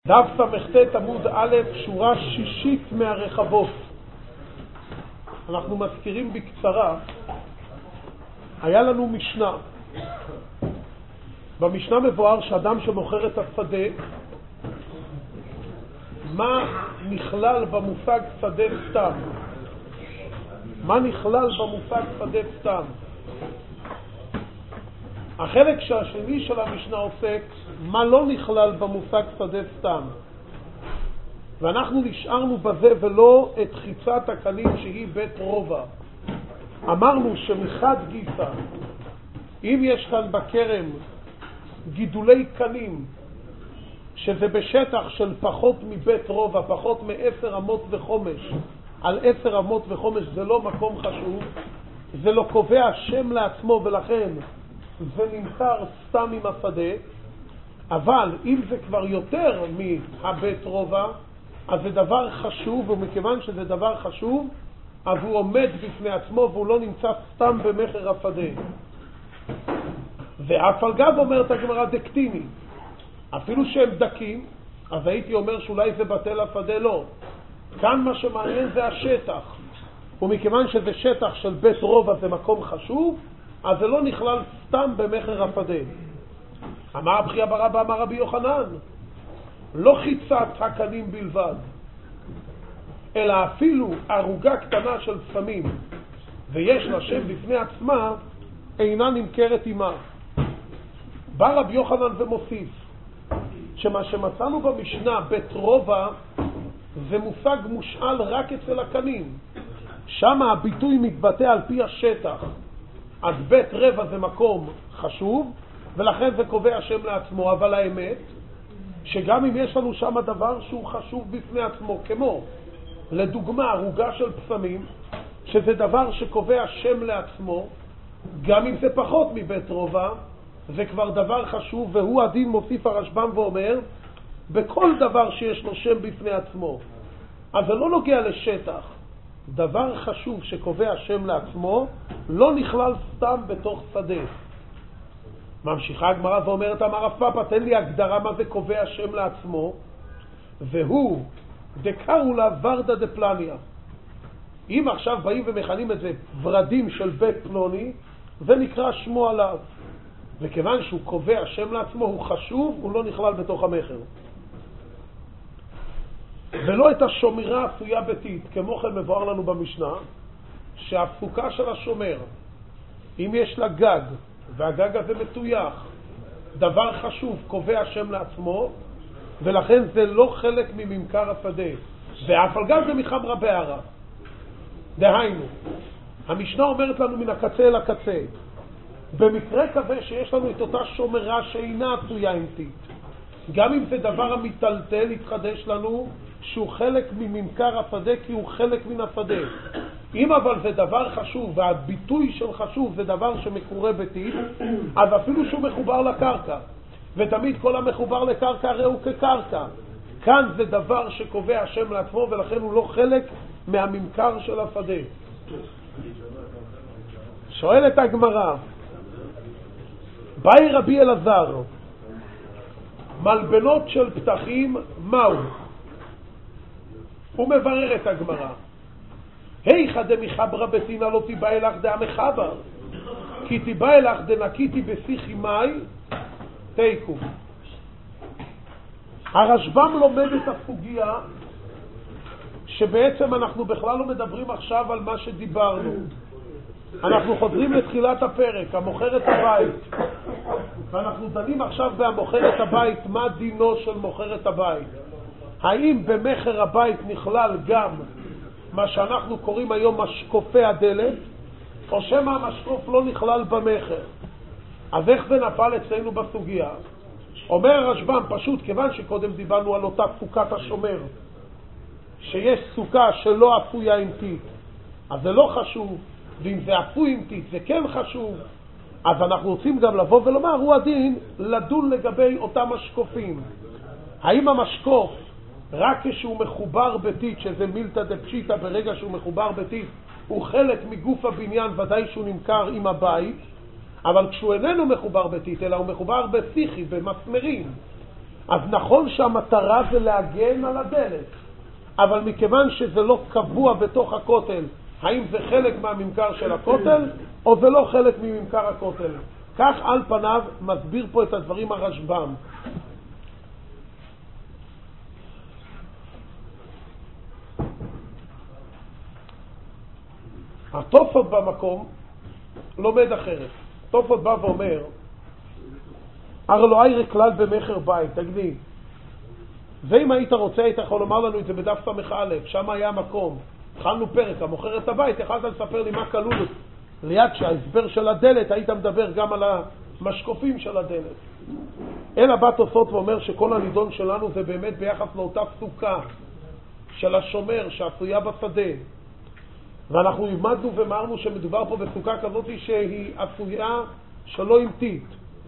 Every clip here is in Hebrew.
דף ס"ט עמוד א', שורה שישית מהרחבות. אנחנו מזכירים בקצרה, היה לנו משנה. במשנה מבואר שאדם שמוכר את השדה, מה נכלל במושג שדה סתם? מה נכלל במושג שדה סתם? החלק השני של המשנה עוסק מה לא נכלל במושג שדה סתם, ואנחנו נשארנו בזה ולא את חיצת הקנים שהיא בית רובע. אמרנו שמחד גיסא, אם יש כאן בכרם גידולי קנים שזה בשטח של פחות מבית רובע, פחות מ10 אמות וחומש, על 10 אמות וחומש, זה לא מקום חשוב, זה לא קובע שם לעצמו, ולכן זה נמכר סתם עם השדה. אבל אם זה כבר יותר מהבית רובע, אז זה דבר חשוב, ומכיוון שזה דבר חשוב, אז הוא עומד בפני עצמו והוא לא נמצא סתם במחר השדה. ואף על גב אומרת הגמרא דקטיני, אפילו שהם דקים, אז הייתי אומר שאולי זה בטל השדה. לא, כאן מה שמעניין זה השטח, ומכיוון שזה שטח של בית רובע, זה מקום חשוב, אז זה לא נכלל סתם במחר השדה. אמר רבי חייא בר אבא אמר רבי יוחנן, לא חיצת הקנים בלבד, אלא אפילו ערוגה קטנה של פסמים ויש לה שם בפני עצמה, אינה נמכרת עמה. בא רבי יוחנן ומוסיף שמה שמצאנו במשנה בית רובע זה מושג מושאל רק אצל הקנים, שם הביטוי מתבטא על פי השטח. אז בית רבע זה מקום חשוב ולכן זה קובע שם לעצמו, אבל האמת שגם אם יש לנו שם דבר שהוא חשוב בפני עצמו, כמו לדוגמה ערוגה של פסמים, שזה דבר שקובע שם לעצמו, גם אם זה פחות מבית רובע, זה כבר דבר חשוב, והוא הדין. מוסיף הרשב"ם ואומר, בכל דבר שיש לו שם בפני עצמו, אז זה לא נוגע לשטח, דבר חשוב שקובע שם לעצמו לא נכלל סתם בתוך שדה. ממשיכה הגמרא ואומרת, אמר רב פאפא, תן לי הגדרה מה זה קובע שם לעצמו, והוא דקראו לה ורדה דפלניה. אם עכשיו באים ומכנים את זה ורדים של בית פלוני, זה נקרא שמו עליו, וכיוון שהוא קובע שם לעצמו הוא חשוב, הוא לא נכלל בתוך המחר. ולא את השומרה עשויה ביתית. כמו כן מבואר לנו במשנה שהסוכה של השומר, אם יש לה גג והגג הזה מטויח, דבר חשוב, קובע שם לעצמו, ולכן זה לא חלק מממכר השדה, ואף על גב זה מחמרה בהערה. דהיינו, המשנה אומרת לנו מן הקצה אל הקצה, במקרה כזה שיש לנו את אותה שומרה שאינה עשויה אינתית, גם אם זה דבר המטלטל, יתחדש לנו שהוא חלק מממכר השדה, כי הוא חלק מן השדה. אם אבל זה דבר חשוב, והביטוי של חשוב זה דבר שמקורה ביתית, אז אפילו שהוא מחובר לקרקע, ותמיד כל המחובר לקרקע הרי הוא כקרקע, כאן זה דבר שקובע שם לעצמו, ולכן הוא לא חלק מהממכר של השדה. שואלת הגמרא, באי רבי אלעזר, מלבנות של פתחים מהו? הוא מברר את הגמרא, היכא דמחברא בתינא לא תיבא אלך דהמחבר, כי תיבא אלך דנקיתי בשיחי מאי תיקו. הרשב"ם לומד את הסוגיה שבעצם אנחנו בכלל לא מדברים עכשיו על מה שדיברנו. אנחנו חוזרים לתחילת הפרק, המוכר את הבית, ואנחנו דנים עכשיו במוכר את הבית, מה דינו של מוכר את הבית. האם במחר הבית נכלל גם מה שאנחנו קוראים היום משקופי הדלת, או שמא המשקוף לא נכלל במחר? אז איך זה נפל אצלנו בסוגיה? אומר הרשב"ם, פשוט כיוון שקודם דיברנו על אותה סוכת השומר, שיש סוכה שלא עשויה אינתית, אז זה לא חשוב, ואם זה עשוי אינתית זה כן חשוב, אז אנחנו רוצים גם לבוא ולומר, הוא הדין לדון לגבי אותם משקופים. האם המשקוף רק כשהוא מחובר ביתית, שזה מילתא דפשיטא, ברגע שהוא מחובר ביתית הוא חלק מגוף הבניין, ודאי שהוא נמכר עם הבית, אבל כשהוא איננו מחובר ביתית אלא הוא מחובר בשיחי, במסמרים, אז נכון שהמטרה זה להגן על הדלת, אבל מכיוון שזה לא קבוע בתוך הכותל, האם זה חלק מהממכר של הכותל או זה לא חלק מממכר הכותל? כך על פניו מסביר פה את הדברים הרשב"ם. התוספות במקום לומד אחרת. התוספות בא ואומר, הרי לא היה כלל במחר בית, תגדי. ואם היית רוצה, היית יכול לומר לנו את זה בדף ס"א, שם היה מקום. התחלנו פרק, המוכר את הבית, יכלת לספר לי מה כלול ליד שההסבר של הדלת, היית מדבר גם על המשקופים של הדלת. אלא בא תוספות ואומר שכל הנידון שלנו זה באמת ביחס לאותה סוכה של השומר שעשויה בשדה. ואנחנו למדנו ומרנו שמדובר פה בסוכה כזאת שהיא עשויה שלא המתית.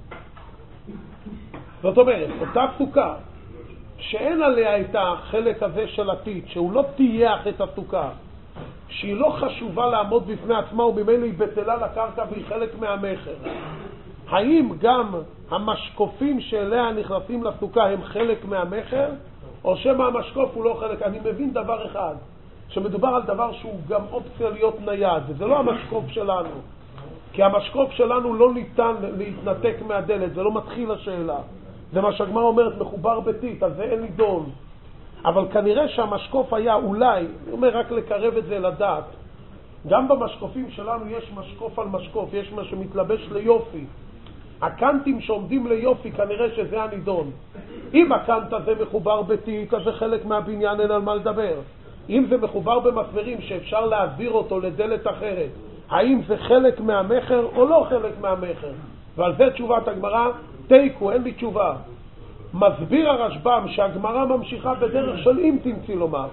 זאת אומרת, אותה סוכה שאין עליה את החלק הזה של עתיד, שהוא לא תייח את הסוכה, שהיא לא חשובה לעמוד בפני עצמה וממילא היא בטלה לקרקע והיא חלק מהמחר. האם גם המשקופים שאליה נכנסים לסוכה הם חלק מהמחר, או שמה המשקוף הוא לא חלק? אני מבין דבר אחד, שמדובר על דבר שהוא גם אופציה להיות נייד, וזה לא המשקוף שלנו, כי המשקוף שלנו לא ניתן להתנתק מהדלת, זה לא מתחיל השאלה, זה מה שהגמרא אומרת מחובר ביתית, אז זה אין נידון. אבל כנראה שהמשקוף היה אולי, אני אומר רק לקרב את זה לדעת, גם במשקופים שלנו יש משקוף על משקוף, יש מה שמתלבש ליופי. הקנטים שעומדים ליופי כנראה שזה הנידון. אם הקנט הזה מחובר ביתית, אז זה חלק מהבניין, אין על מה לדבר. אם זה מחובר במסמרים שאפשר להעביר אותו לדלת אחרת, האם זה חלק מהמחר או לא חלק מהמחר? ועל זה תשובת הגמרא, תיקו, אין לי תשובה. מסביר הרשב"ם שהגמרא ממשיכה בדרך של אם תמציא לומר.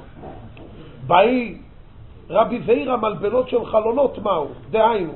באי רבי זעיר המלבלות של חלונות מהו? דהיינו,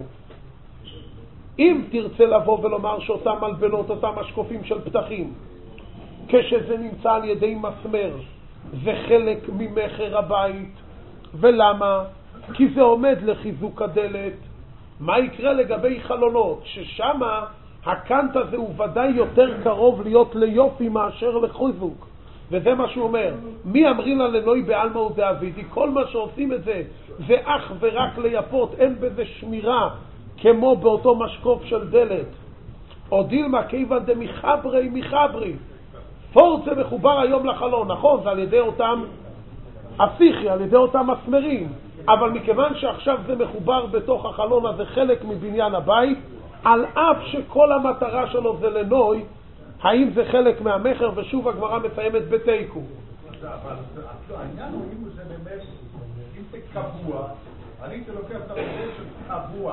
אם תרצה לבוא ולומר שאותם מלבלות, אותם משקופים של פתחים, כשזה נמצא על ידי מסמר, זה חלק ממחר הבית. ולמה? כי זה עומד לחיזוק הדלת. מה יקרה לגבי חלונות? ששמה הקנט הזה הוא ודאי יותר קרוב להיות ליופי מאשר לחיזוק. וזה מה שהוא אומר. מי אמרינה לנוי בעלמא ובאבידי? כל מה שעושים את זה זה אך ורק ליפות, אין בזה שמירה כמו באותו משקוף של דלת. או דילמה כיוון דמחברי מחברי. פורצה מחובר היום לחלון, נכון, זה על ידי אותם הפיכי, על ידי אותם מסמרים, אבל מכיוון שעכשיו זה מחובר בתוך החלון הזה חלק מבניין הבית, על אף שכל המטרה שלו זה לנוי, האם זה חלק מהמחר? ושוב הגמרא מסיימת בתיקו. אבל העניין הוא אם זה באמת, אם זה קבוע, אני הייתי לוקח את המודל של קבוע.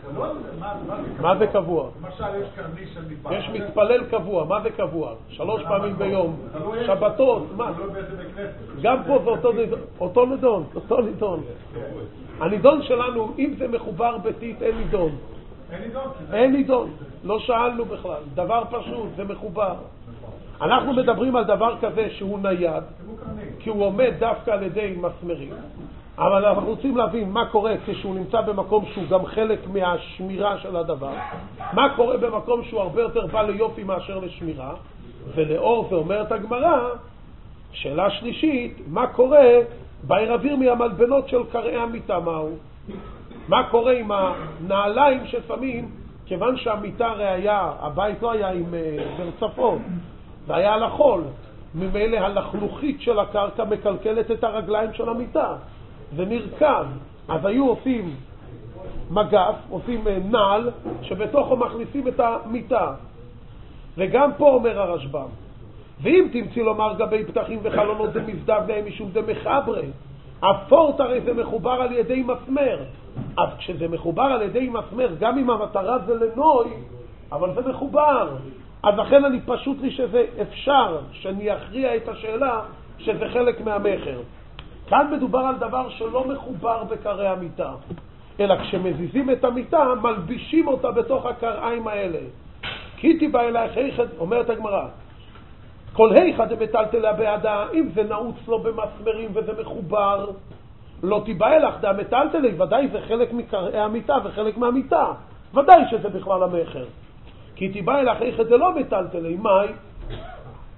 מה זה קבוע? למשל יש קרני של מתפלל. יש מתפלל קבוע, מה זה קבוע? 3 פעמים ביום, שבתות, מה? גם פה זה אותו נידון. הנידון שלנו, אם זה מחובר ביתית, אין נידון. אין נידון, לא שאלנו בכלל, דבר פשוט, זה מחובר. אנחנו מדברים על דבר כזה שהוא נייד, כי הוא עומד דווקא על ידי מסמרים, אבל אנחנו רוצים להבין מה קורה כשהוא נמצא במקום שהוא גם חלק מהשמירה של הדבר, מה קורה במקום שהוא הרבה יותר בא ליופי מאשר לשמירה, ולאור זה אומרת הגמרא, שאלה שלישית, מה קורה בערביר מהמלבנות של קרעי המיטה? מה קורה עם הנעליים ששמים, כיוון שהמיטה הרי היה, הבית לא היה עם ברצפות, זה היה על החול, ממילא הלכלוכית של הקרקע מקלקלת את הרגליים של המיטה, זה נרכב, אז היו עושים מגף, עושים נעל, שבתוכו מכניסים את המיטה. וגם פה אומר הרשב"ם, ואם תמציא לומר גבי פתחים וחלונות זה מזדב להם משום זה מחברי, הפורט הרי זה מחובר על ידי מסמר, אז כשזה מחובר על ידי מסמר, גם אם המטרה זה לנוי, אבל זה מחובר, אז לכן אני פשוט לי שזה אפשר שאני אכריע את השאלה שזה חלק מהמחר. כאן מדובר על דבר שלא מחובר בקרעי המיטה, אלא כשמזיזים את המיטה מלבישים אותה בתוך הקרעיים האלה. כי תיבא אלייך היכד, אומרת הגמרא, כל היכד המטלטלה בעדה, אם זה נעוץ לו במסמרים וזה מחובר, לא תיבא אלייך דה מטלטלי, ודאי זה חלק מקרעי המיטה וחלק מהמיטה, ודאי שזה בכלל המחר. כי תיבא אלייך היכד זה לא מטלטלי, מאי?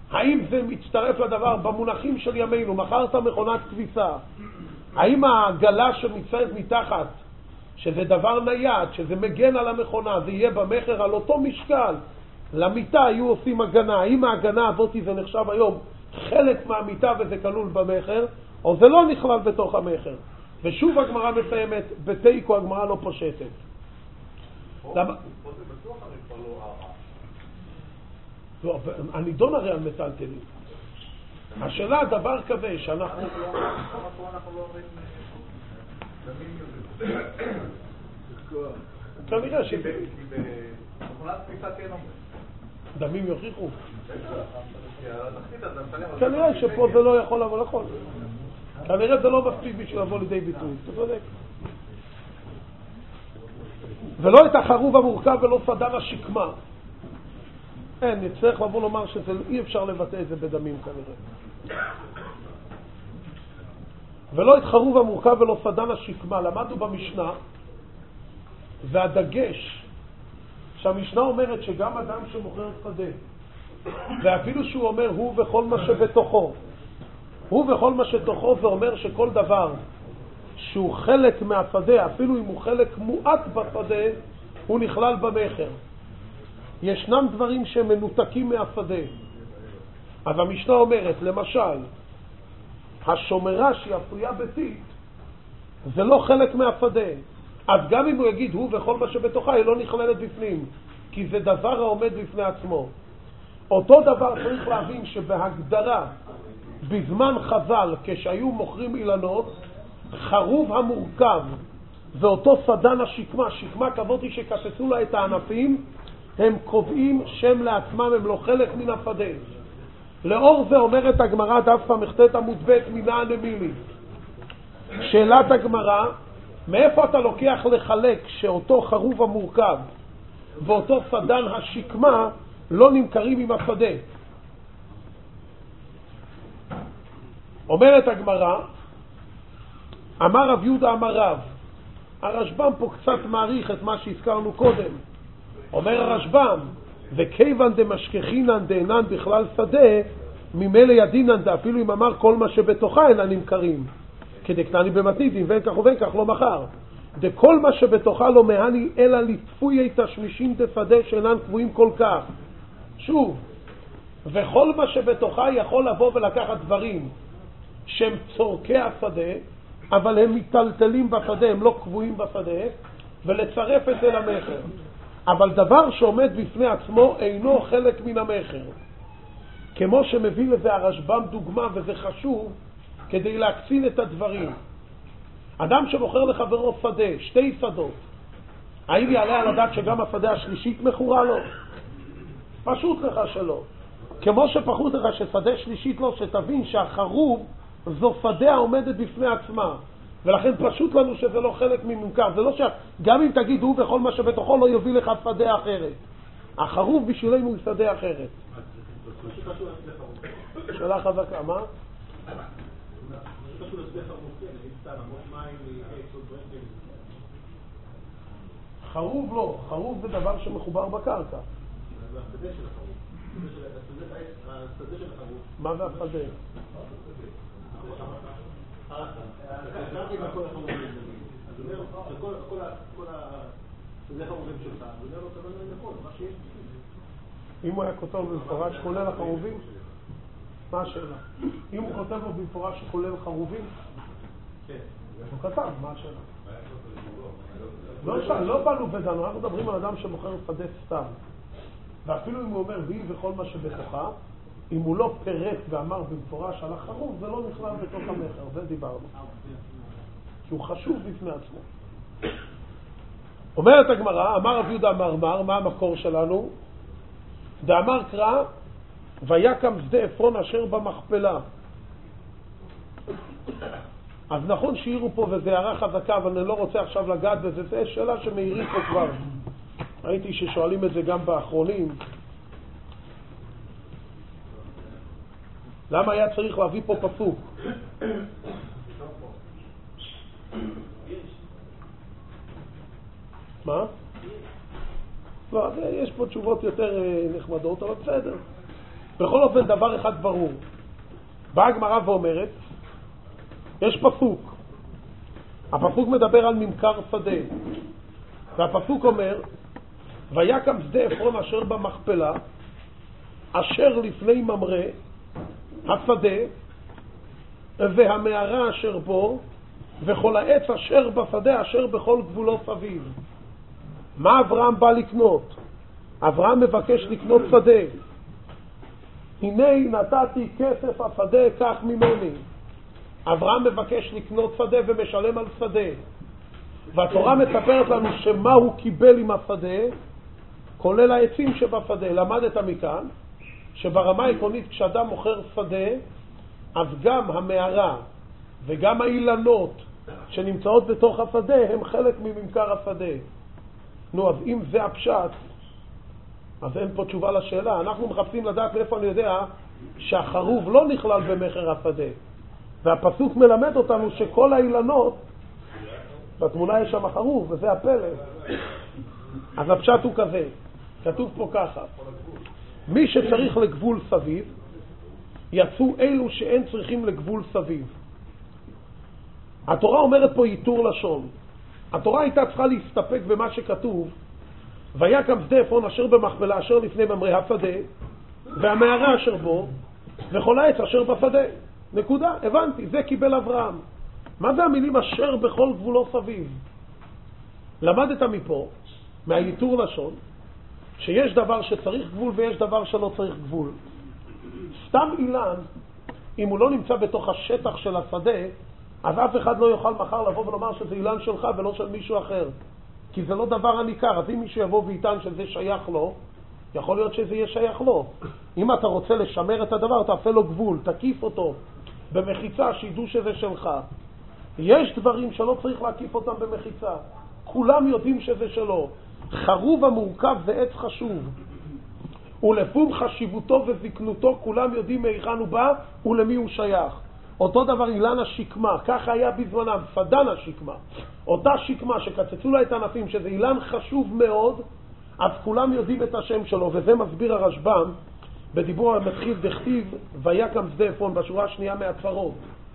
האם זה מצטרף לדבר במונחים של ימינו? מכרת מכונת כביסה, האם העגלה שמצטרף מתחת, שזה דבר נייד, שזה מגן על המכונה, זה יהיה במחר על אותו משקל? למיטה היו עושים הגנה. האם ההגנה הזאת זה נחשב היום חלק מהמיטה וזה כלול במחר, או זה לא נכלל בתוך המחר? ושוב הגמרא מסיימת, בתיקו הגמרא לא פושטת. למה? פה זה בטוח הרי כבר לא לא, הנידון הרי על מטלטלים. השאלה דבר כזה שאנחנו... אנחנו לא אומרים דמים יוכיחו. כנראה ש... במכונת כביסה כן אומרים. דמים יוכיחו? כנראה שפה זה לא יכול לבוא נכון. כנראה זה לא מספיק בשביל לבוא לידי ביטוי. אתה צודק. ולא את החרוב המורכב ולא סדן השקמה. אין, נצטרך לבוא לומר שאי אפשר לבטא את זה בדמים כנראה. ולא את חרוב המורכב ולא סדן השקמה. למדנו במשנה, והדגש שהמשנה אומרת שגם אדם שמוכר שדה, ואפילו שהוא אומר הוא וכל מה שבתוכו, הוא וכל מה שתוכו, זה אומר שכל דבר שהוא חלק מהשדה, אפילו אם הוא חלק מועט בשדה, הוא נכלל במחר. ישנם דברים שמנותקים מהשדה. אז המשנה אומרת, למשל, השומרה שהיא עשויה ביתית, זה לא חלק מהשדה. אז גם אם הוא יגיד הוא וכל מה שבתוכה, היא לא נכללת בפנים, כי זה דבר העומד בפני עצמו. אותו דבר צריך להבין שבהגדרה, בזמן חז"ל, כשהיו מוכרים אילנות, חרוב המורכב ואותו סדן השקמה, שקמה כזאת שקצצו לה את הענפים, הם קובעים שם לעצמם, הם לא חלק מן השדה. לאור זה אומרת הגמרא דף ס"ט עמוד ב' מנא נמילי. שאלת הגמרא, מאיפה אתה לוקח לחלק שאותו חרוב המורכב ואותו סדן השקמה לא נמכרים עם השדה? אומרת הגמרא, אמר רב יהודה אמר רב. הרשב"ם פה קצת מעריך את מה שהזכרנו קודם. אומר הרשב"ם, וכיוון דמשכחינן דאינן בכלל שדה, ממילא ידינן אפילו אם אמר כל מה שבתוכה אינן נמכרים. כדקטני במתניתין, ואין כך ובין כך לא מחר. דכל מה שבתוכה לא מהני אלא לתפויי תשמישים דשדה שאינן קבועים כל כך. שוב, וכל מה שבתוכה יכול לבוא ולקחת דברים שהם צורכי השדה, אבל הם מטלטלים בשדה, הם לא קבועים בשדה, ולצרף את זה למחר. אבל דבר שעומד בפני עצמו אינו חלק מן המחר. כמו שמביא לזה הרשב"ם דוגמה, וזה חשוב כדי להקצין את הדברים. אדם שמוכר לחברו שדה, שתי שדות, האם יעלה על הדעת שגם השדה השלישית מכורה לו? פשוט לך שלא. כמו שפחות לך ששדה שלישית לא, שתבין שהחרוב זו שדה העומדת בפני עצמה, ולכן פשוט לנו שזה לא חלק מממכר. זה לא שגם אם תגיד הוא וכל מה שבתוכו לא יוביל לך שדה אחרת. החרוב בשבילנו הוא שדה אחרת. שאלה חזקה, מה? חרוב לא, חרוב זה דבר שמחובר בקרקע. מה זה השדה? אם הוא היה כותב במפורש כולל החרובים, מה השאלה? אם הוא כותב לו במפורש כולל חרובים, הוא כתב, מה השאלה? לא באנו ודנו, אנחנו מדברים על אדם שמוכר שדה סתם, ואפילו אם הוא אומר בי וכל מה שבתוכה, אם הוא לא פרט ואמר במפורש על החרוב, זה לא נכלל בתוך המחר, זה דיברנו. כי הוא חשוב בפני עצמו. אומרת הגמרא, אמר רב יהודה אמר, מה המקור שלנו? דאמר קרא, ויקם שדה עפרון אשר במכפלה. אז נכון שהעירו פה וזה הערה חזקה, אבל אני לא רוצה עכשיו לגעת בזה, זה שאלה שמעירים פה כבר. ראיתי ששואלים את זה גם באחרונים. למה היה צריך להביא פה פסוק? מה? לא, יש פה תשובות יותר נחמדות, אבל בסדר. בכל אופן דבר אחד ברור. באה הגמרא ואומרת, יש פסוק. הפסוק מדבר על ממכר שדה. והפסוק אומר, ויקם שדה עפרון אשר במכפלה, אשר לפני ממרא, השדה, והמערה אשר בו, וכל העץ אשר בשדה, אשר בכל גבולו סביב. מה אברהם בא לקנות? אברהם מבקש לקנות שדה. הנה נתתי כסף השדה, כך ממני. אברהם מבקש לקנות שדה ומשלם על שדה. והתורה מספרת לנו שמה הוא קיבל עם השדה, כולל העצים שבשדה. למדת מכאן שברמה העקרונית כשאדם מוכר שדה, אז גם המערה וגם האילנות שנמצאות בתוך השדה הם חלק מממכר השדה. נו, אז אם זה הפשט, אז אין פה תשובה לשאלה. אנחנו מחפשים לדעת מאיפה אני יודע שהחרוב לא נכלל במחיר השדה. והפסוק מלמד אותנו שכל האילנות, בתמונה יש שם חרוב, וזה הפלא. אז הפשט הוא כזה, כתוב פה ככה, מי שצריך לגבול סביב, יצאו אלו שאין צריכים לגבול סביב. התורה אומרת פה ייתור לשון. התורה הייתה צריכה להסתפק במה שכתוב, ויקם שדה עפרון אשר במכפלה, אשר לפני ממרא השדה, והמערה אשר בו, וכל העץ אשר בשדה. נקודה, הבנתי, זה קיבל אברהם. מה זה המילים אשר בכל גבולו סביב? למדת מפה, מהייתור לשון, שיש דבר שצריך גבול ויש דבר שלא צריך גבול. סתם אילן, אם הוא לא נמצא בתוך השטח של השדה, אז אף אחד לא יוכל מחר לבוא ולומר שזה אילן שלך ולא של מישהו אחר. כי זה לא דבר הניכר. אז אם מישהו יבוא ויטען שזה שייך לו, יכול להיות שזה יהיה שייך לו. אם אתה רוצה לשמר את הדבר, תעשה לו גבול, תקיף אותו במחיצה, שידעו שזה שלך. יש דברים שלא צריך להקיף אותם במחיצה. כולם יודעים שזה שלו. חרוב המורכב זה עץ חשוב. ולפום חשיבותו וזקנותו, כולם יודעים מהיכן הוא בא ולמי הוא שייך. אותו דבר אילן השקמה, ככה היה בזמנם, פדן השקמה. אותה שקמה שקצצו לה את הענפים, שזה אילן חשוב מאוד, אז כולם יודעים את השם שלו, וזה מסביר הרשב"ם בדיבור המתחיל דכתיב ויקם שדה עפרון, בשורה השנייה מהצרות.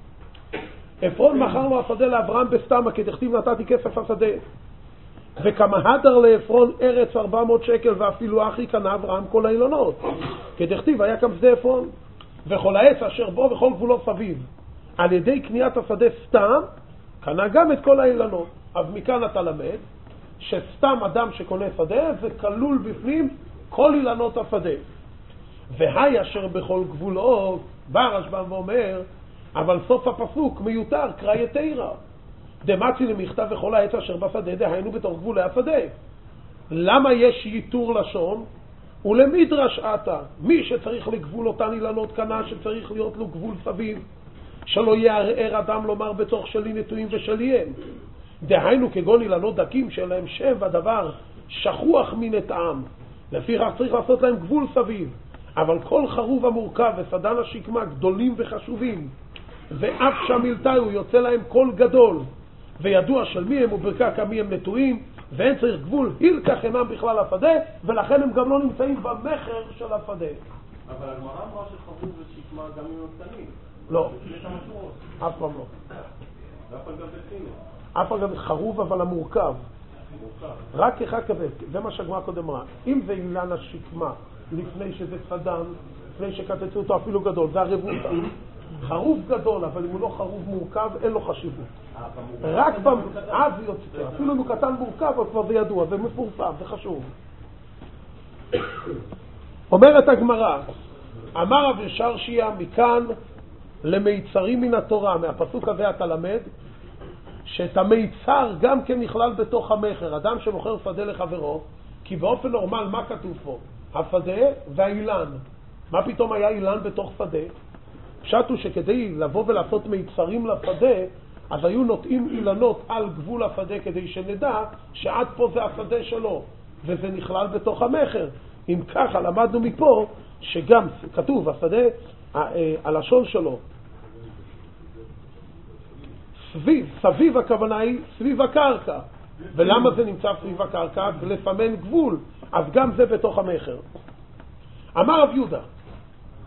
עפרון מכר לו השדה לאברהם בסתמה, כדכתיב נתתי כסף השדה. וכמה הדר לעפרון ארץ 400 שקל, ואפילו אחי קנה אברהם כל האילונות. כדכתיב ויקם שדה עפרון, וכל העץ אשר בו וכל גבולו סביב. על ידי קניית השדה סתם, קנה גם את כל האילונות. אז מכאן אתה למד שסתם אדם שקונה שדה זה כלול בפנים כל אילנות השדה. והי אשר בכל גבולו, בא הרשב"ם ואומר, אבל סוף הפסוק מיותר, קרא יתירה. דמצי למכתב וכל העץ אשר בשדה, דהיינו בתוך גבולי השדה. למה יש ייתור לשון? ולמדרש עתה, מי שצריך לגבול אותן אילנות קנה שצריך להיות לו גבול סביב, שלא יערער אדם לומר בתוך שלי נטועים ושלי הם. דהיינו כגון אילנות דקים שלהם שם הדבר שכוח מן הטעם. לפיכך צריך לעשות להם גבול סביב. אבל כל חרוב המורכב וסדן השקמה גדולים וחשובים, ואף שמילתאו יוצא להם קול גדול, וידוע של מי הם וברקק מי הם נטועים, ואין צריך גבול, הילקח אינם בכלל השדה, ולכן הם גם לא נמצאים במחר של השדה. אבל הגמרא אמרה שחרוב ושקמה גם אם הם קטנים. לא. אף פעם לא. ואף פעם גם בחינו. אף פעם גם חרוב אבל המורכב. רק אחד כזה, זה מה שהגמרא קודם אמרה. אם זה אילן השקמה, לפני שזה צדן, לפני שקצצו אותו אפילו גדול, זה הרבותא. חרוב גדול, אבל אם הוא לא חרוב מורכב, אין לו חשיבות. רק פעם, אז יוצא, אפילו אם הוא קטן מורכב, אבל כבר זה ידוע, זה מפורסם, זה חשוב. אומרת הגמרא, אמר רב שרשיה מכאן למיצרים מן התורה, מהפסוק הזה אתה למד, שאת המיצר גם כן נכלל בתוך המחר, אדם שמוכר שדה לחברו, כי באופן נורמל מה כתוב פה? השדה והאילן. מה פתאום היה אילן בתוך שדה? פשט הוא שכדי לבוא ולעשות מיצרים לשדה, אז היו נוטעים אילנות על גבול השדה כדי שנדע שעד פה זה השדה שלו, וזה נכלל בתוך המחר. אם ככה למדנו מפה שגם כתוב השדה, הלשון שלו סביב הכוונה היא סביב הקרקע. ולמה זה נמצא סביב הקרקע? לפמן גבול, אז גם זה בתוך המחר. אמר רב יהודה,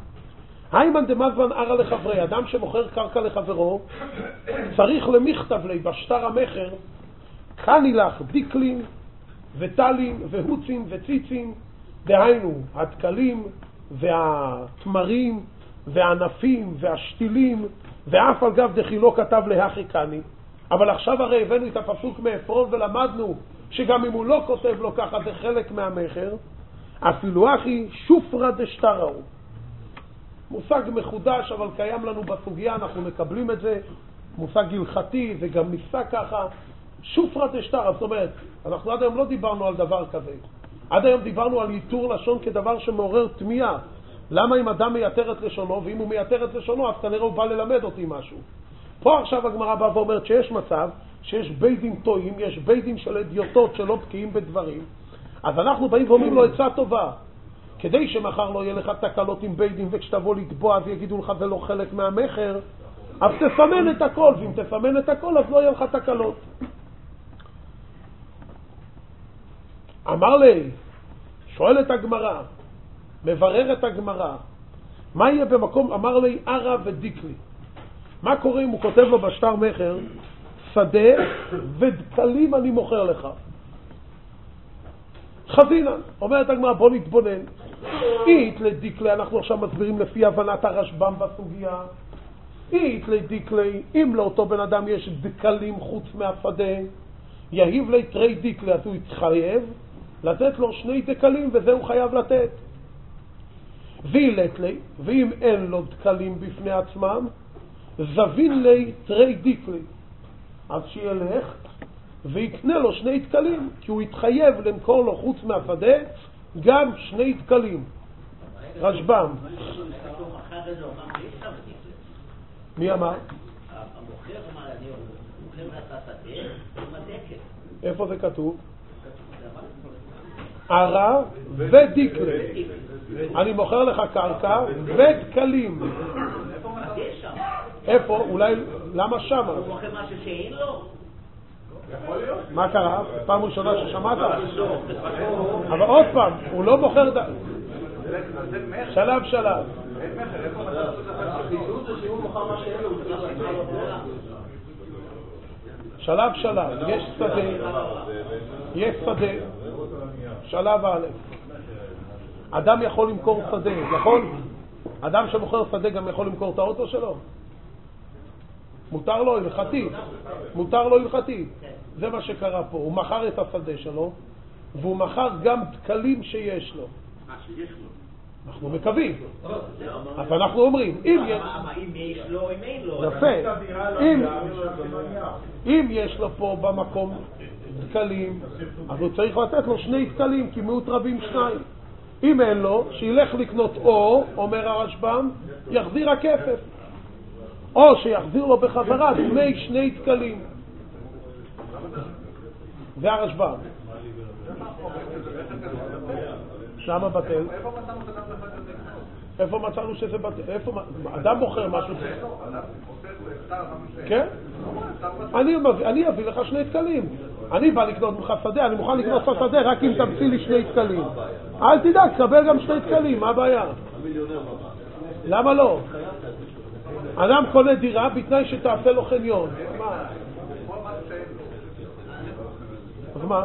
היימן דמזמן ערה לחברי, אדם שמוכר קרקע לחברו, צריך למכתב לי בשטר המחר, קני לך דיקלים וטלים והוצים וציצים, דהיינו התקלים והתמרים והענפים והשתילים, ואף על גב דחי לא כתב להכי קני. אבל עכשיו הרי הבאנו את הפסוק מעפרון ולמדנו שגם אם הוא לא כותב לו ככה זה חלק מהמחר, אפילו אחי שופרה דשטראו. מושג מחודש אבל קיים לנו בסוגיה, אנחנו מקבלים את זה, מושג הלכתי וגם נפסק ככה, שופרה דשטראו. זאת אומרת, אנחנו עד היום לא דיברנו על דבר כזה, עד היום דיברנו על ייתור לשון כדבר שמעורר תמיהה. למה אם אדם מייתר את לשונו, ואם הוא מייתר את לשונו אז כנראה הוא בא ללמד אותי משהו. פה עכשיו הגמרא באה ואומרת שיש מצב שיש ביידים טועים, יש ביידים של אדיוטות שלא בקיאים בדברים, אז אנחנו באים ואומרים לו עצה טובה, כדי שמחר לא יהיה לך תקלות עם ביידים, וכשתבוא לתבוע אז יגידו לך זה לא חלק מהמחר, אז תסמן את הכל, ואם תסמן את הכל אז לא יהיה לך תקלות. אמר לי, שואלת הגמרא, מבררת הגמרא, מה יהיה במקום, אמר לי ערה ודיקלי, מה קורה אם הוא כותב לו בשטר מחר, שדה ודקלים אני מוכר לך, חזינה. אומרת הגמרא, בוא נתבונן, אית לדיקלי, אנחנו עכשיו מסבירים לפי הבנת הרשב"ם בסוגיה, אית לדיקלי, אם לאותו בן אדם יש דקלים חוץ מהשדה, יהיב לי תרי דיקלי, אז הוא יתחייב לתת לו 2 דקלים וזה הוא חייב לתת. וילת לי, ואם אין לו דקלים בפני עצמם, זבין לי תרי דיקלי, אז שילך ויקנה לו 2 דקלים, כי הוא יתחייב למכור לו חוץ מהשדה גם 2 דקלים. רשב"ם. מי אמר? איפה זה כתוב? ערה ודיקלי, אני מוכר לך קרקע ודקלים. איפה? אולי, למה שמה? הוא מוכר משהו שאין לו? מה קרה? פעם ראשונה ששמעת? אבל עוד פעם, הוא לא מוכר שלב. שלב. יש שדה. שלב א'. אדם יכול למכור שדה, יכול? אדם שמוכר שדה גם יכול למכור את האוטו שלו? מותר לו הלכתי. זה מה שקרה פה. הוא מכר את השדה שלו, והוא מכר גם דקלים שיש לו. אנחנו מקווים. אז אנחנו אומרים, אם יש לו, אם אין לו. יפה. אם יש לו פה במקום דקלים, אז הוא צריך לתת לו 2 דקלים, כי מיעוט רבים 2. אם אין לו, שילך לקנות או, אומר הרשב"ם, יחזיר הכסף. או שיחזיר לו בחזרה דמי 2 דקלים. זה הרשב"ם. למה בטל? איפה מצאנו שזה בטל? איפה אדם מוכר משהו? כן? אני אביא לך 2 דקלים. אני בא לקנות ממך שדה, אני מוכן לקנות לך שדה רק אם תמציא לי 2 דקלים. אל תדאג, תקבל גם 2 דקלים, מה הבעיה? למה לא? אדם קונה דירה בתנאי שתעשה לו חניון. אז מה?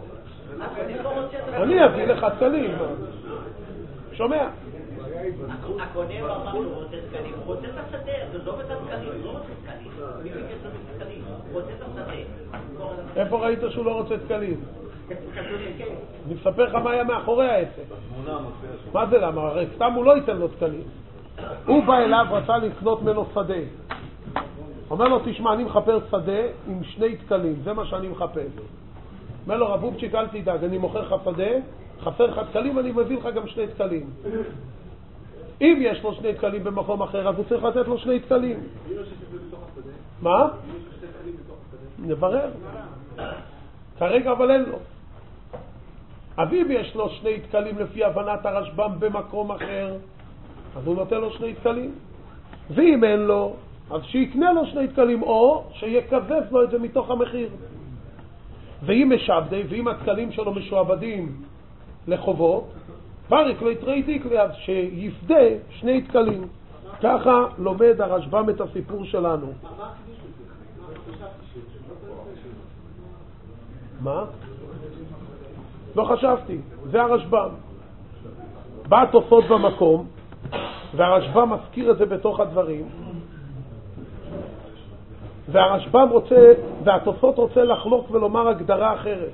אני אביא לך דקלים. שומע? הקונה לא אמר לו רוצה דקלים, הוא רוצה את השדה, זה לא את הדקלים, לא רוצה דקלים. מי ביקש לו דקלים? הוא רוצה את השדה. איפה ראית שהוא לא רוצה דקלים? אני מספר לך מה היה מאחורי העסק. מה זה למה? הרי סתם הוא לא ייתן לו דקלים. הוא בא אליו, רצה לקנות ממנו שדה. אומר לו, תשמע, אני מחפש שדה עם 2 דקלים, זה מה שאני מחפש. אומר לו, רבובצ'יק, אל תדאג, אני מוכר לך שדה, חסר לך דקלים, אני מביא לך גם 2 דקלים. אם יש לו 2 דקלים במקום אחר, אז הוא צריך לתת לו 2 דקלים. מה? נברר. כרגע אבל אין לו. אביב יש לו 2 דקלים לפי הבנת הרשב"ם במקום אחר, אז הוא נותן לו 2 דקלים. ואם אין לו, אז שיקנה לו 2 דקלים, או שיקזף לו את זה מתוך המחיר. ואם משעבדי, ואם הדקלים שלו משועבדים לחובות, פריק לא יתראי דקלי, אז שיפדה 2 דקלים. ככה לומד הרשב"ם את הסיפור שלנו. מה? לא חשבתי, זה הרשב"ם. בא התוספות במקום, והרשב"ם מזכיר את זה בתוך הדברים, והרשב"ם רוצה, והתוספות רוצה לחלוק ולומר הגדרה אחרת.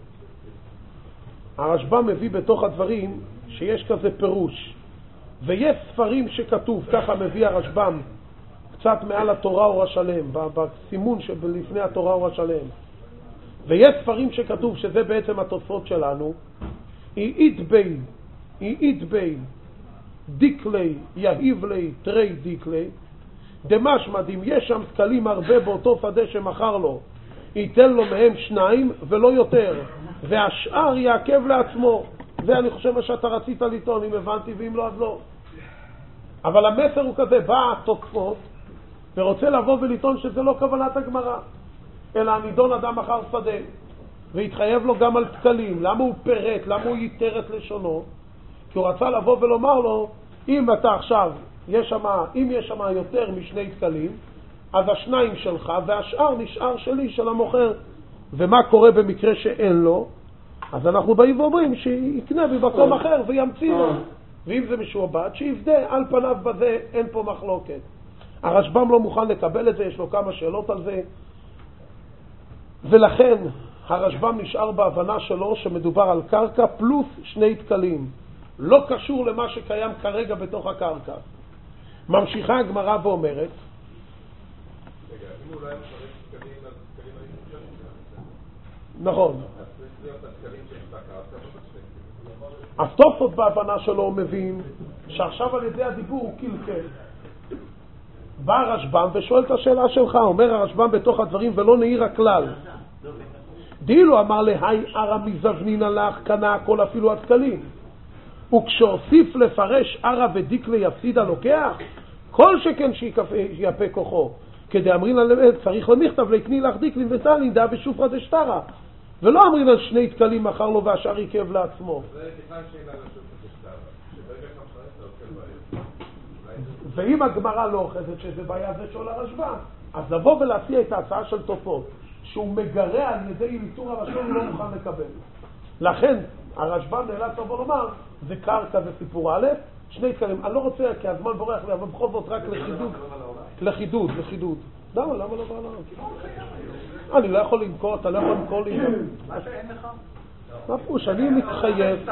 הרשב"ם מביא בתוך הדברים שיש כזה פירוש, ויש ספרים שכתוב, ככה מביא הרשב"ם, קצת מעל התורה אור השלם, בסימון שלפני התורה אור השלם, ויש ספרים שכתוב שזה בעצם התוספות שלנו, אית בי דיקלי יהיב לי תרי דיקלי, דמשמע אם יש שם תקלים הרבה באותו שדה שמחר לו, ייתן לו מהם 2 ולא יותר, והשאר יעכב לעצמו. זה אני חושב מה שאתה רצית לטעון, אם הבנתי, ואם לא אז לא. אבל המסר הוא כזה, בא התוספות ורוצה לבוא ולטעון שזה לא כוונת הגמרא, אלא הנידון אדם אחר שדה, והתחייב לו גם על תקלים. למה הוא פירט? למה הוא ייתר את לשונו? כי הוא רצה לבוא ולומר לו, אם אתה עכשיו, אם יש שם יותר משני תקלים, אז 2 שלך והשאר נשאר שלי, של המוכר. ומה קורה במקרה שאין לו? אז אנחנו באים ואומרים שיקנה במקום אחר וימציא לו. ואם זה משועבד, שיפדה. על פניו בזה אין פה מחלוקת. הרשב"ם לא מוכן לקבל את זה, יש לו כמה שאלות על זה, ולכן הרשב"ם נשאר בהבנה שלו שמדובר על קרקע פלוס 2 תקלים, לא קשור למה שקיים כרגע בתוך הקרקע. ממשיכה הגמרא ואומרת, רגע, אם הוא לא היה מפרש תקלים, אז תקלים היו מפרשים. נכון, אז צריך להיות התקלים של הקרקע ובשני. אז תוספות בהבנה שלו מבין שעכשיו על ידי הדיבור הוא קלקל. בא הרשב"ם ושואל את השאלה שלך, אומר הרשב"ם בתוך הדברים ולא נעיר הכלל. דילו אמר להי ערה מזבנין לך קנה הכל אפילו התקלים, וכשהוסיף לפרש ערה ודיקלי יפסידה לוקח, כל שכן שיפה כוחו, כדי אמרין על צריך למכתב לקני לך דיקלי ותלין דעה ושופרה דשטרה, ולא אמרין על 2 תקלים מחר לו והשאר יקב לעצמו. זה בכלל שאלה לשופרה דשטרה, שברגע שמפרש אתה אוכל בעיה. ואם הגמרא לא אוחזת שזה בעיה, זה שואל הרשב"ם. אז לבוא ולהציע את ההצעה של תוספות שהוא מגרה על ידי ייתור הלשון, הוא לא מוכן לקבל. לכן הרשב"ם נאלץ לבוא לומר, זה קרקע, זה סיפור א', 2 תקלים. אני לא רוצה, כי הזמן בורח לי, אבל בכל זאת רק לחידוד. למה לא בא לעולם? אני לא יכול למכור, אתה לא יכול למכור לי. מה שאין לך? מה פרוש, אני מתחייב.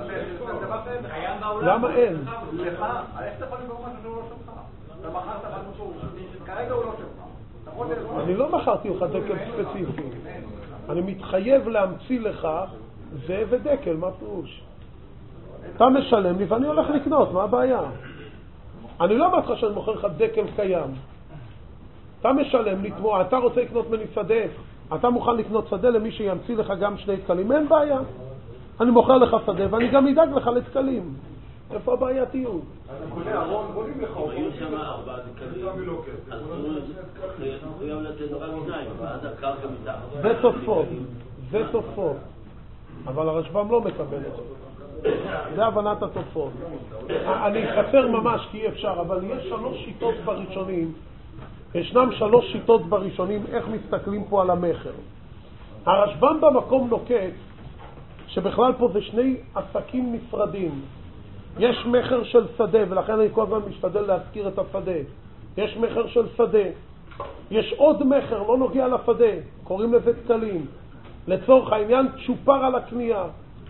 למה אין? לך, איך אתה יכול למכור משהו שהוא לא שלך? אתה מכרת משהו שכרגע הוא לא שלך. אני לא מכרתי לך דקל ספציפי. אני מתחייב להמציא לך זה ודקל, מה פרוש? אתה משלם לי ואני הולך לקנות, מה הבעיה? אני לא אמרתי לך שאני מוכר לך דקל קיים. אתה משלם לי, אתה רוצה לקנות מני שדה, אתה מוכן לקנות שדה למי שימציא לך גם 2 תקלים, אין בעיה. אני מוכר לך שדה ואני גם אדאג לך לתקלים. איפה הבעייתיות? אתה קונה ארון, בונים לך ארון. היו שם 4 תקלים, אז הוא חייב לתת רק 2, ואז הקרקע מתחת. זה תוספות. אבל הרשב"ם לא מקבל את זה. זה הבנת התוספות. אני אקצר ממש כי אי אפשר, אבל יש 3 שיטות בראשונים. ישנם 3 שיטות בראשונים איך מסתכלים פה על המחר. הרשב"ם במקום נוקט שבכלל פה זה 2 עסקים נפרדים. יש מחר של שדה, ולכן אני כל הזמן משתדל להזכיר את השדה. יש מחר של שדה. יש עוד מחר, לא נוגע לשדה, קוראים לזה תקלים. לצורך העניין צ'ופר על הקנייה.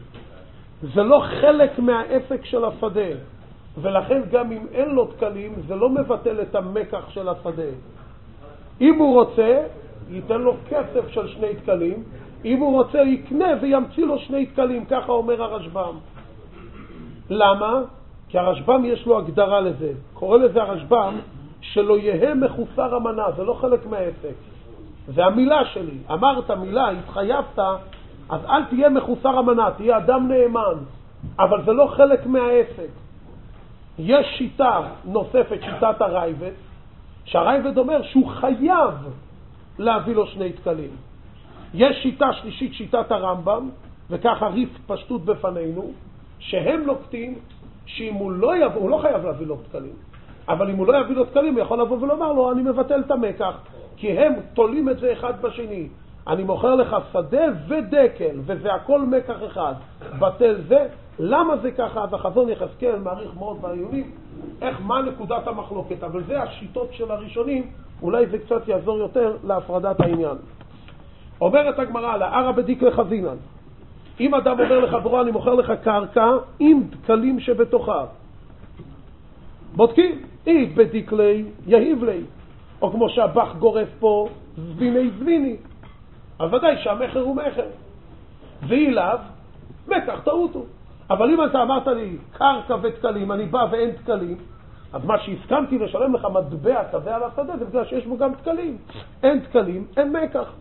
זה לא חלק מהעסק של השדה, ולכן גם אם אין לו תקלים זה לא מבטל את המקח של השדה. אם הוא רוצה ייתן לו כסף של 2 תקלים, אם הוא רוצה יקנה וימציא לו 2 תקלים, ככה אומר הרשב"ם. למה? כי הרשב"ם יש לו הגדרה לזה, קורא לזה הרשב"ם שלא יהיה מחוסר המנה, זה לא חלק מהעסק, זה המילה שלי. אמרת מילה, התחייבת, אז אל תהיה מחוסר המנה, תהיה אדם נאמן, אבל זה לא חלק מהעסק. יש שיטה נוספת, שיטת הרייבד, שהרייבד אומר שהוא חייב להביא לו 2 תקלים. יש שיטה שלישית, שיטת הרמב"ם, וככה ריף פשטות בפנינו, שהם נוקטים שאם הוא לא חייב להביא לו תקלים, אבל אם הוא לא יביא לו תקלים, הוא יכול לבוא ולומר לו, אני מבטל את המקח, כי הם תולים את זה אחד בשני. אני מוכר לך שדה ודקל, וזה הכל מקח אחד. בטל זה, למה זה ככה? אז החזון יחזקאל מעריך מאוד בעיונים, מה נקודת המחלוקת, אבל זה השיטות של הראשונים, אולי זה קצת יעזור יותר להפרדת העניין. אומרת הגמרא, לערא בדיקלי חזינן, אם אדם אומר לחברו, אני מוכר לך קרקע עם דקלים שבתוכה, בודקים, אית בדיקלי יהיב לי, או כמו שהבח גורף פה, זביני זביני, אז ודאי שהמחר הוא מחר, ואיליו, מקח טעותו. אבל אם אתה אמרת לי קרקע ותקלים, אני בא ואין תקלים, אז מה שהסכמתי לשלם לך מטבע תבע על השדה, זה בגלל שיש בו גם תקלים. אין תקלים, אין מקח.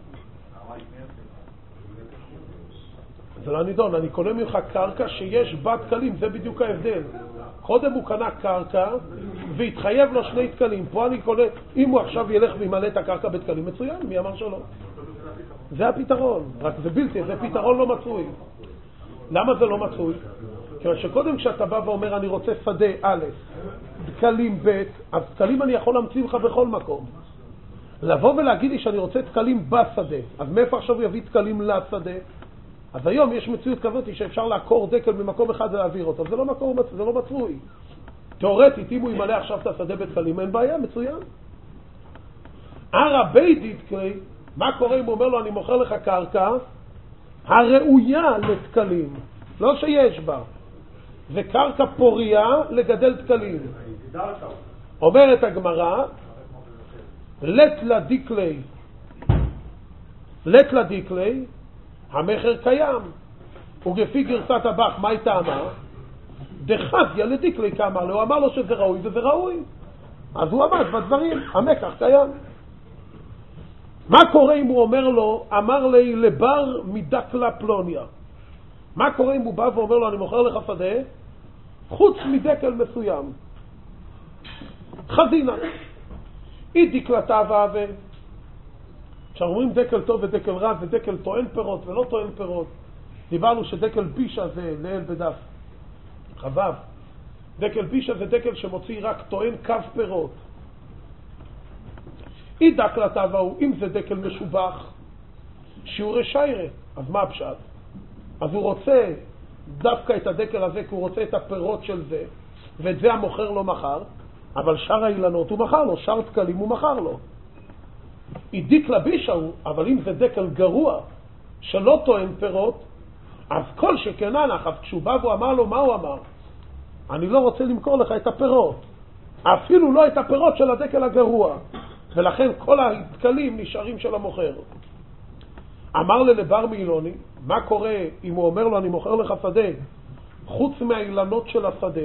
זה לא נידון, אני קונה ממך קרקע שיש בה תקלים, זה בדיוק ההבדל. קודם הוא קנה קרקע והתחייב לו 2 תקלים. פה אני קונה, אם הוא עכשיו ילך וימלא את הקרקע בתקלים, מצוין, מי אמר שלא? זה הפתרון, רק זה בלתי, זה פתרון לא מצוי. למה זה לא מצוי? כי שקודם כשאתה בא ואומר אני רוצה שדה א', תקלים ב', אז תקלים אני יכול להמציא לך בכל מקום. לבוא ולהגיד לי שאני רוצה תקלים בשדה, אז מאיפה עכשיו יביא תקלים לשדה? אז היום יש מציאות כזאת שאפשר לעקור דקל ממקום אחד ולהעביר אותו, זה לא מצוי. תיאורטית, אם הוא ימלא עכשיו את השדה בתקלים, אין בעיה, מצוין. ערא בדיקלי, מה קורה אם הוא אומר לו אני מוכר לך קרקע הראויה לתקלים, לא שיש בה, זה קרקע פוריה לגדל תקלים. אומרת הגמרא, לת לדיקלי המחר קיים, ולפי גרסת הבח מה הייתה אמר? דחזיה לדיקלי כאמר לו, הוא אמר לו שזה ראוי וזה ראוי, אז הוא עמד בדברים, המקח קיים. מה קורה אם הוא אומר לו, אמר לי לבר מדקלה פלוניה? מה קורה אם הוא בא ואומר לו, אני מוכר לך שדה, חוץ מדקל מסוים? חזינה. היא דקלתה ואהבה. כשאומרים דקל טוב ודקל רע, זה דקל טוען פירות ולא טוען פירות. דיברנו שדקל בישה זה ליל בדף. חבב. דקל בישה זה דקל שמוציא רק טוען קו פירות. היא דקלתה והוא, אם זה דקל משובח, שיעורי שיירה, אז מה הפשט? אז הוא רוצה דווקא את הדקל הזה, כי הוא רוצה את הפירות של זה, ואת זה המוכר לא מחר, אבל שאר האילנות הוא מחר לו, שאר תקלים הוא מחר לו. היא דקלה בישה הוא, אבל אם זה דקל גרוע, שלא טוען פירות, אז כל שכננח, אז כשהוא בא והוא אמר לו, מה הוא אמר? אני לא רוצה למכור לך את הפירות, אפילו לא את הפירות של הדקל הגרוע, ולכן כל התקלים נשארים של המוכר. אמר לבר מאילוני, מה קורה אם הוא אומר לו אני מוכר לך שדה, חוץ מהאילנות של השדה,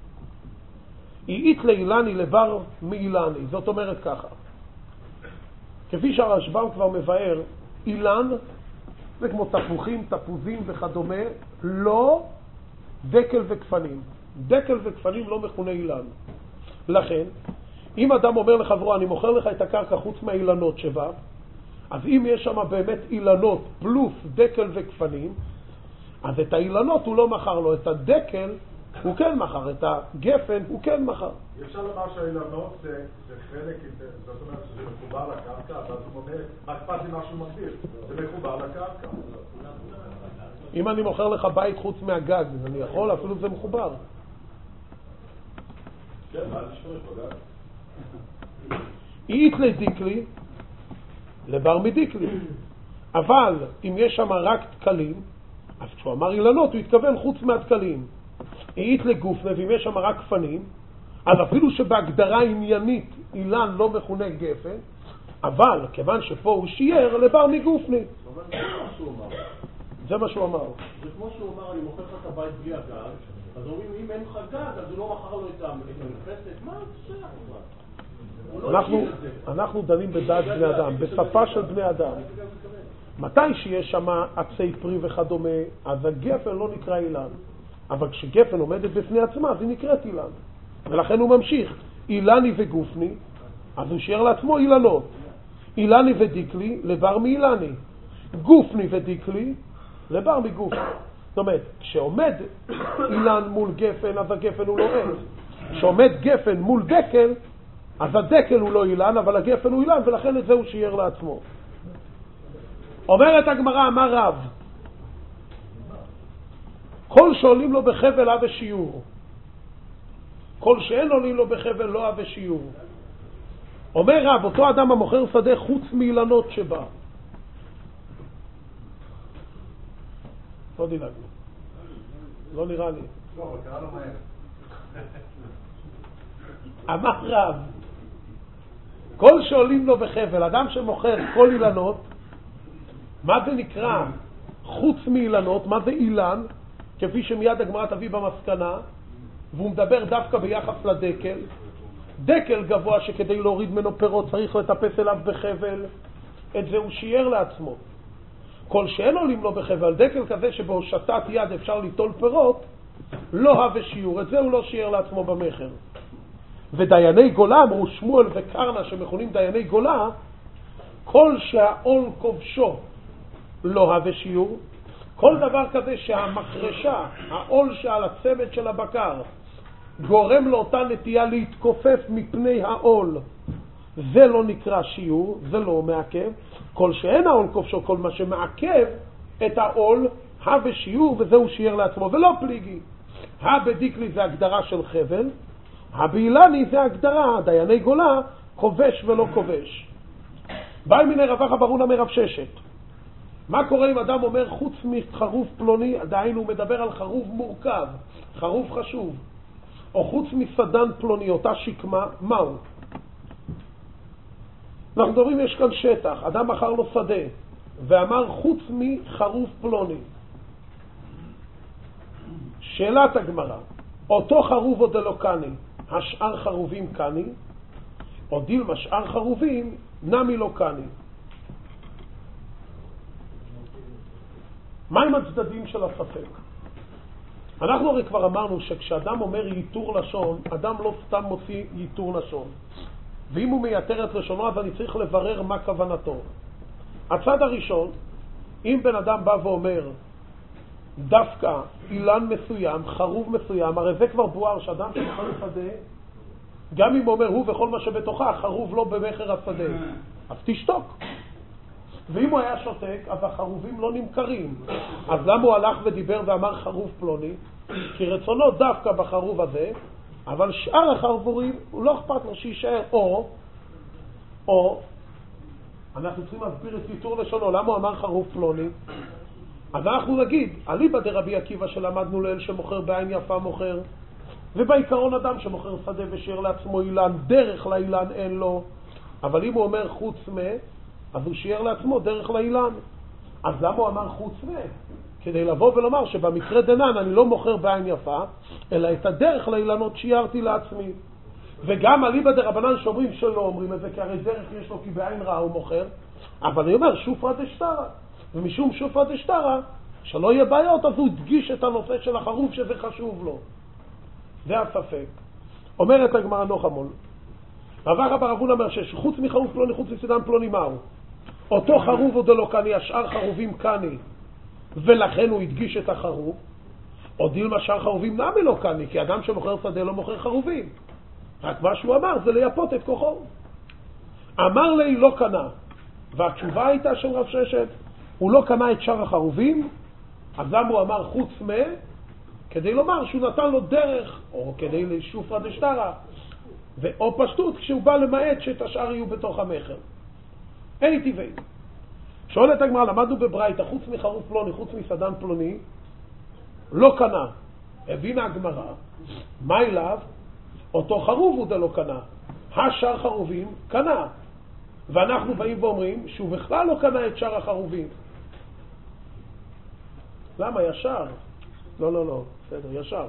איית לאילני לבר מאילני, זאת אומרת ככה, כפי שהרשב"ם כבר מבאר, אילן זה כמו תפוחים, תפוזים וכדומה, לא דקל וכפנים. דקל וכפנים לא מכונה אילן. לכן, אם אדם אומר לחברו, אני מוכר לך את הקרקע חוץ מהאילנות שבה, אז אם יש שם באמת אילנות פלוס דקל וכפנים, אז את האילנות הוא לא מכר לו, את הדקל הוא כן מכר, את הגפן הוא כן מכר. אפשר לומר שהאילנות זה חלק, זאת אומרת שזה מחובר לקרקע, אבל הוא אומר, מה אכפת לי מה שהוא מגדיר? זה מחובר לקרקע. אם אני מוכר לך בית חוץ מהגג, אני יכול, אפילו זה מחובר. כן, מה זה שורש בגג? אית לדיקלי, לבר מדיקלי. אבל אם יש שם רק תקלים, אז כשהוא אמר אילנות הוא התכוון חוץ מהתקלים. אית לגופנה, ואם יש שם רק כפנים, אז אפילו שבהגדרה עניינית אילן לא מכונה גפן, אבל כיוון שפה הוא שייר לבר מגופני. זה מה שהוא אמר. זה כמו שהוא אמר, אני מוכר לך את הבית בלי הגג, אז אומרים, אם אין לך גג, אז הוא לא מכר לו את המרפסת. מה זה שייך? אנחנו דנים בדעת בני אדם, בשפה של בני אדם. מתי שיש שם עצי פרי וכדומה, אז הגפן לא נקרא אילן. אבל כשגפן עומדת בפני עצמה, אז היא נקראת אילן. ולכן הוא ממשיך. אילני וגופני, אז הוא שייר לעצמו אילנות. אילני ודיקלי, לבר מאילני. גופני ודיקלי, לבר מגופני. זאת אומרת, כשעומד אילן מול גפן, אז הגפן הוא לא עץ. שעומד גפן מול דקל, אז הדקל הוא לא אילן, אבל הגפן הוא אילן, ולכן את זה הוא שיער לעצמו. אומרת הגמרא, אמר רב, כל שעולים לו בחבל אב ושיעור, כל שאין עולים לו בחבל לא אב ושיעור. אומר רב, אותו אדם המוכר שדה חוץ מאילנות שבא. לא דילגנו. לא נראה לי. לא, אבל קרא לו מהר. אמר רב, כל שעולים לו בחבל, אדם שמוכר כל אילנות, מה זה נקרא חוץ מאילנות? מה זה אילן? כפי שמיד הגמרא תביא במסקנה, והוא מדבר דווקא ביחס לדקל. דקל גבוה שכדי להוריד ממנו פירות צריך לטפס אליו בחבל, את זה הוא שיער לעצמו. כל שאין עולים לו בחבל, דקל כזה שבהושטת יד אפשר ליטול פירות, לא הווה שיעור, את זה הוא לא שיער לעצמו במחר. ודייני גולה, אמרו שמואל וקרנה שמכונים דייני גולה, כל שהעול כובשו לא הווה שיעור, כל דבר כזה שהמחרשה, העול שעל הצמד של הבקר, גורם לאותה נטייה להתכופף מפני העול, זה לא נקרא שיעור, זה לא מעכב. כל שאין העול כובשו, כל מה שמעכב את העול, הווה שיעור, וזהו שיער לעצמו, ולא פליגי. הבדיקלי זה הגדרה של חבל, הבאילני זה הגדרה, דייני גולה, כובש ולא כובש. באי מיני רבחה ברונה מרב ששת. מה קורה אם אדם אומר חוץ מחרוב פלוני, עדיין הוא מדבר על חרוב מורכב, חרוב חשוב, או חוץ מסדן פלוני, אותה שקמה, מהו? אנחנו מדברים, יש כאן שטח, אדם מכר לו שדה, ואמר חוץ מחרוב פלוני. שאלת הגמרא, אותו חרוב או דלא קני, השאר חרובים קני, או דילמה שאר חרובים נמי לא קני. מה עם הצדדים של הספק? אנחנו הרי כבר אמרנו שכשאדם אומר ייתור לשון, אדם לא סתם מוציא ייתור לשון. ואם הוא מייתר את לשונו, אז אני צריך לברר מה כוונתו. הצד הראשון, אם בן אדם בא ואומר דווקא אילן מסוים, חרוב מסוים, הרי זה כבר בוער שאדם שמוכר שדה, גם אם הוא אומר הוא וכל מה שבתוכה, חרוב לא במחר השדה, אז תשתוק. ואם הוא היה שותק, אז החרובים לא נמכרים. אז למה הוא הלך ודיבר ואמר חרוב פלוני? כי רצונו דווקא בחרוב הזה, אבל שאר החרובים, הוא לא אכפת לו שישאר או, אנחנו צריכים להסביר את ייתור לשונו, למה הוא אמר חרוב פלוני? אז אנחנו נגיד, אליבא דרבי עקיבא שלמדנו לאל שמוכר בעין יפה מוכר, ובעיקרון אדם שמוכר שדה ושיער לעצמו אילן, דרך לאילן אין לו, אבל אם הוא אומר חוץ אז הוא שיער לעצמו דרך לאילן. אז למה הוא אמר חוץ כדי לבוא ולומר שבמקרה דנן אני לא מוכר בעין יפה, אלא את הדרך לאילנות שיערתי לעצמי. וגם אליבא דרבנן שאומרים שלא אומרים את זה, כי הרי דרך יש לו כי בעין רעה הוא מוכר, אבל אני אומר שופרא דשטרא, ומשום שופרא דשטרא שלא יהיה בעיות, אז הוא הדגיש את הנושא של החרוב שזה חשוב לו. זה הספק. אומרת הגמרא נוחמול, רבחה ברבון אומר שחוץ מחרוב פלוני, חוץ מסדן פלוני מהו? אותו חרוב עוד לא קני, השאר חרובים קני, ולכן הוא הדגיש את החרוב. או דילמה שאר חרובים נמי לא קני, כי אדם שמוכר שדה לא מוכר חרובים. רק מה שהוא אמר זה לייפות את כוחו. אמר לי לא קנה, והתשובה הייתה של רב ששת, הוא לא קנה את שאר החרובים, אז למה הוא אמר חוץ כדי לומר שהוא נתן לו דרך, או כדי לשופרא דשטרא, או פשטות כשהוא בא למעט שאת השאר יהיו בתוך המחר. אין טבעי. שואלת הגמרא, למדנו בברייתא, חוץ מחרוב פלוני, חוץ מסדן פלוני, לא קנה. הבינה הגמרא, מה אליו? אותו חרוב הוא דלא קנה. השאר חרובים קנה. ואנחנו באים ואומרים שהוא בכלל לא קנה את שאר החרובים. למה? ישר. לא, בסדר, ישר.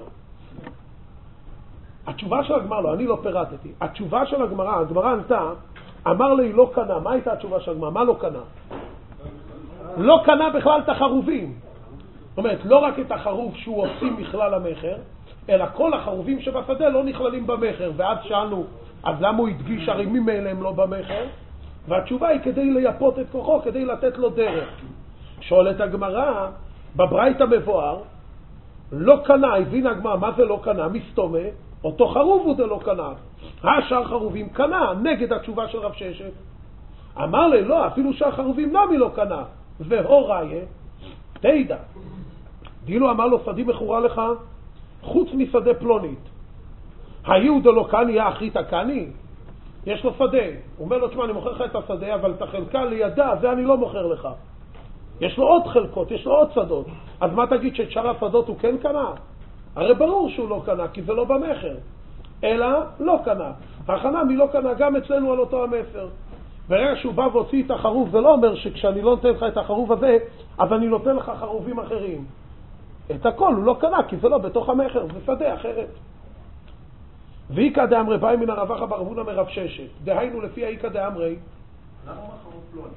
התשובה של הגמרא, לא, אני לא פירטתי. התשובה של הגמרא, הגמרא ענתה, אמר לי לא קנה. מה הייתה התשובה של הגמרא? מה לא קנה? לא קנה בכלל את החרובים. זאת אומרת, לא רק את החרוב שהוא הוציא מכלל המחר, אלא כל החרובים שבשדה לא נכללים במחר. ואז שאלנו, אז למה הוא הדגיש הרי ממילא הם לא במחר? והתשובה היא כדי לייפות את כוחו, כדי לתת לו דרך. שואלת הגמרא, בברייתא מבואר, לא קנה, הבינה הגמרא, מה זה לא קנה? מסתומה, אותו חרוב הוא דלא קנה. השאר חרובים קנה, נגד התשובה של רב ששת. אמר לי, לא, אפילו שאר חרובים נמי לא קנה. והוא ראיה, תדע. דילו אמר לו, שדי מכורה לך, חוץ משדה פלונית. היו דלא קני, האחרית הקני? יש לו שדה. הוא אומר לו, תשמע, אני מוכר לך את השדה, אבל את החלקה לידה, זה אני לא מוכר לך. יש לו עוד חלקות, יש לו עוד שדות. אז מה תגיד שאת שאר השדות הוא כן קנה? הרי ברור שהוא לא קנה, כי זה לא במחר. אלא לא קנה. הכנה מי לא קנה, גם אצלנו על אותו המסר. ברגע שהוא בא והוציא את החרוב, זה לא אומר שכשאני לא נותן לך את החרוב הזה, אז אני נותן לך חרובים אחרים. את הכל הוא לא קנה, כי זה לא בתוך המחר, זה שדה אחרת. ואיקא דאמרי באי מן הרבחה ברבונה מרב ששת. דהיינו לפי האיקא דאמרי. למה הוא חרוב פלוני?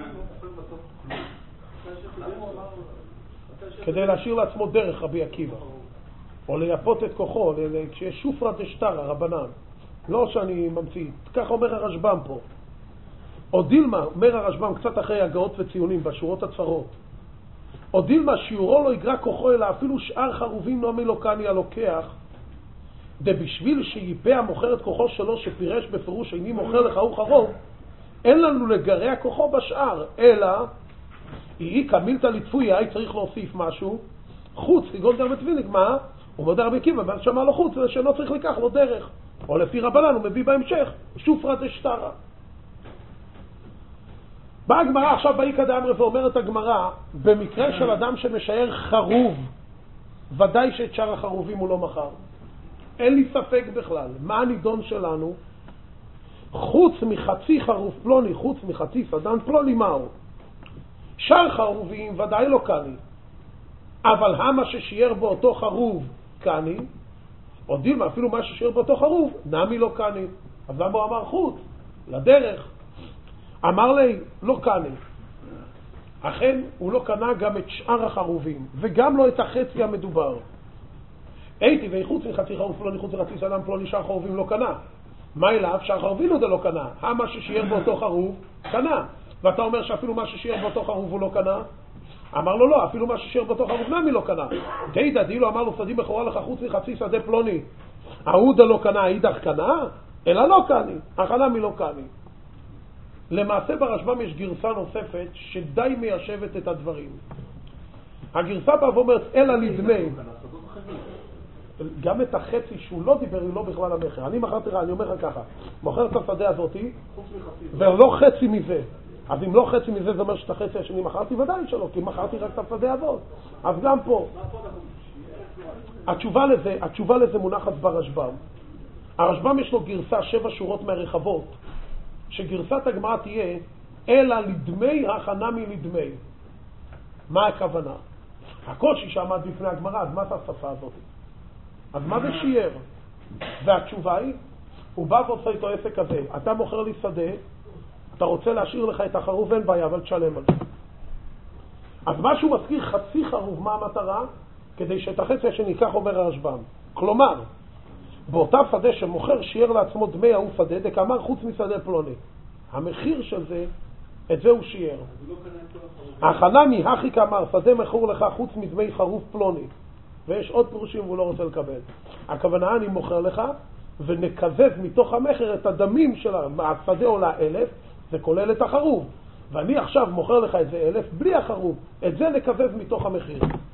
כדי להשאיר לעצמו דרך רבי עקיבא. או לייפות את כוחו, כשיש שופרא דשטרא רבנן. לא שאני ממציא, כך אומר הרשב"ם פה. או דילמה, אומר הרשב"ם קצת אחרי הגאות וציונים בשורות הצרות. או דילמה שיעורו לא יגרע כוחו אלא אפילו שאר חרובים נעמי לא קני הלוקח, בשביל שיפה המוכר את כוחו שלו שפירש בפירוש איני מוכר לך הוא חרוב, אין לנו לגרע כוחו בשאר, אלא היא כמילתא לטפוי, צריך להוסיף משהו, חוץ, כגון דרמת וילג, מה? הוא מודה רבי עקיבא, ואז שמע לו חוץ, שלא צריך לקח לו דרך. או לפי רבנן, הוא מביא בהמשך, שופרא דשטרא. באה הגמרא עכשיו באיקא דאמרי ואומרת הגמרא, במקרה של אדם שמשער חרוב, ודאי שאת שאר החרובים הוא לא מכר. אין לי ספק בכלל. מה הנידון שלנו? חוץ מחצי חרוב פלוני, חוץ מחצי סדן פלוני, מהו? שאר חרובים ודאי לא קני. אבל המה ששיער באותו חרוב קני, או דילמה, אפילו מה ששיער באותו חרוב, נמי לא קני. אז למה הוא אמר חוץ? לדרך. אמר לי, לא קני. אכן, הוא לא קנה גם את שאר החרובים, וגם לא את החצי המדובר. הייתי, וחוץ מחצי חרוב פלוני, חוץ מחצי סדן פלוני, שאר חרובים לא קנה. מה אליו? שאר חרובים הוא לא קנה. המה ששיער באותו חרוב, קנה. ואתה אומר שאפילו מה ששיער באותו חרוב הוא לא קנה? אמר לו לא, אפילו מה ששיער באותו חרוב נמי לא קנה. תדע, דילו אמר לו, שדי מכורה לך חוץ מחצי שדה פלוני. ההודה לא קנה, האידך קנה? אלא לא קני. הכנה מי לא קני. למעשה ברשב"ם יש גרסה נוספת שדי מיישבת את הדברים. הגרסה באה ואומרת, אלא לדמי. גם את החצי שהוא לא דיבר, הוא לא בכלל המחר. אני מכרתי לך, אני אומר לך ככה, מוכר את השדה הזאתי, ולא חצי מזה. אז אם לא חצי מזה, זה אומר שאת החצי השני מכרתי, ודאי שלא, כי מכרתי רק את השדה הזאת. אז גם פה. התשובה לזה מונחת ברשב"ם. הרשב"ם יש לו גרסה 7 שורות מהרחבות, שגרסת הגמרא תהיה, אלא לדמי הכנה מלדמי. מה הכוונה? הקושי שעמד בפני הגמרא, אז מה זה השפה הזאת? אז מה זה שיער? והתשובה היא, הוא בא ועושה איתו עסק כזה, אתה מוכר לי שדה, אתה רוצה להשאיר לך את החרוב, אין בעיה, אבל תשלם על זה. אז מה שהוא מזכיר חצי חרוב, מה המטרה? כדי שאת החצי השני, כך אומר הרשב"ם. כלומר, באותה שדה שמוכר שיער לעצמו דמי ההוא שדה, דקאמר חוץ משדה פלוני. המחיר של זה, את זה הוא שיער. הכנה מהכי כאמר, שדה מכור לך חוץ מדמי חרוב פלוני. ויש עוד פירושים והוא לא רוצה לקבל. הכוונה, אני מוכר לך, ונקזז מתוך המחר את הדמים של השדה עולה 1,000, זה כולל את החרוב. ואני עכשיו מוכר לך את זה 1,000 בלי החרוב. את זה נקזז מתוך המחיר.